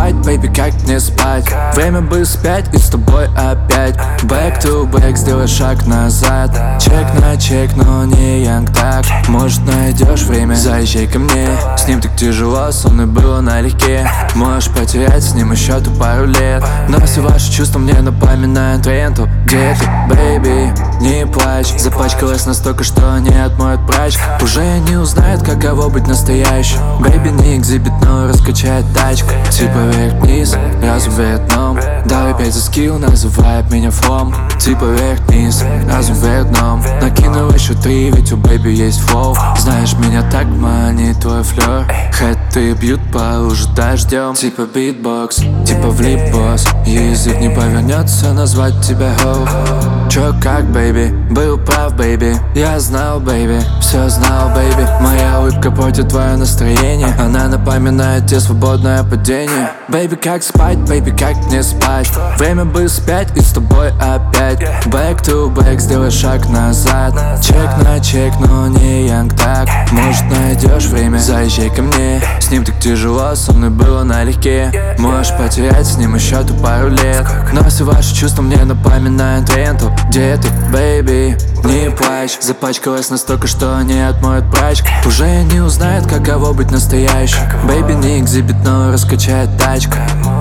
спать, baby, как не спать? Время бы спять и с тобой опять. Back to back, сделай шаг назад. Чек на чек, но не янг так. Может найдешь время, заезжай ко мне. С ним так тяжело, со мной было налегке. Можешь потерять с ним еще пару лет. Но все ваши чувства мне напоминают ренту. Где ты, baby? Не плачь. Запачкалась настолько, что не отмоет прачка. Уже не узнает, каково быть настоящим. Baby, не экзибит, но раскачает тачка. Типа вверх-вниз, разум вверх дном. Давай опять за скилл, называет меня флом. Типа вверх-вниз, разум вверх дном. Накинул еще 3, ведь у baby есть флоу. Знаешь, меня так манит твой флёр. Хэты бьют по луже дождем. Типа битбокс, типа влип-босс. Язык не повернется назвать тебя хоу. Чё как, baby? Был прав, baby. Я знал, baby, все знал, baby. Моя улыбка портит твое настроение. Она напоминает тебе свободное падение. Baby, как спать, baby, как не спать? Время бы спять и с тобой опять. Back to back, сделай шаг назад. Чек на чек, но не янг так. Может найдешь время, заезжай ко мне. С ним так тяжело, со мной было налегке. Можешь потерять с ним еще пару лет. Но все ваши чувства мне напоминают ренту. Где ты, baby? Не плачь. Запачкалась настолько, что не отмоет прачка. Уже не узнает, каково быть настоящим. Baby, не экзибит, но раскачает тачка.